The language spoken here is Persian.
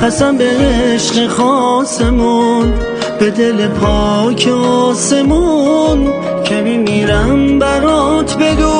قسم به عشق خاصمون، به دل پاک آسمون که میمیرم برات بدون